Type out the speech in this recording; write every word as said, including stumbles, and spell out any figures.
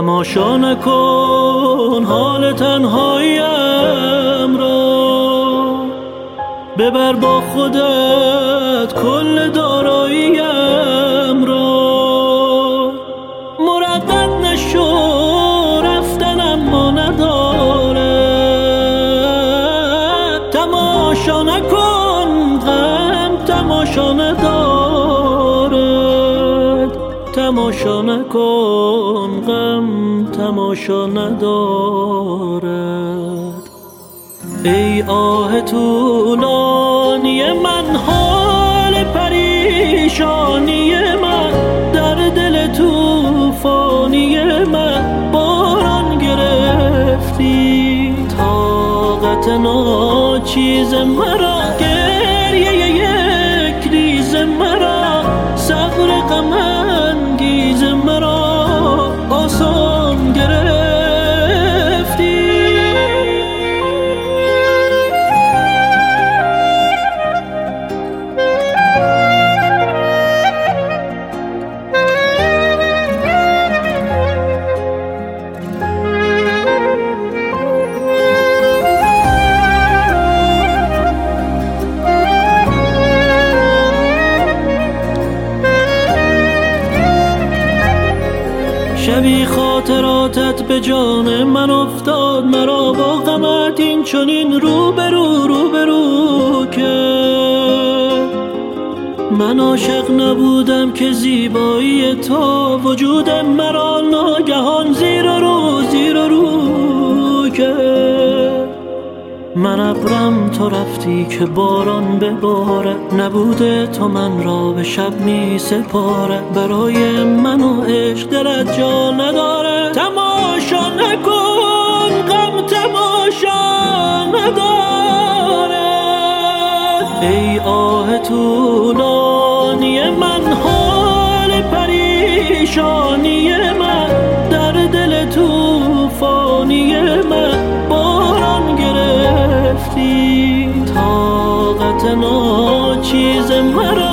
تماشا نکن حال تنهاییم را، ببر با خودت کل داراییم را. مردد نشو رفتن اما ندارد، تماشا نکن غم تماشا ندارد، تماشا نکن غم تماشا ندارد. ای آه طولانی من، حال پریشانی من، در دل طوفانی من باران گرفتی. طاقت ناچیز مرا، گریه یک ریز مرا، صبر غم انگیز مرا آسان گرفتی. شبی خاطراتت به جان من افتاد، مرا با غمت این چنین رو به رو رو به رو کرد. من عاشق نبودم که زیبایی تو وجود مرا ناگهان زیر و رو زیر و رو کرد. من ابرم تو رفتی که باران ببارد، نبوده تو من را به شب می سپارد. برای من و عشق دلت جا نداره، تماشا نکن غم تماشا نداره. ای آه طولانی من، حال پریشانی من، در دل طوفانی من باران گرفتی. طاقت ناچیز مرا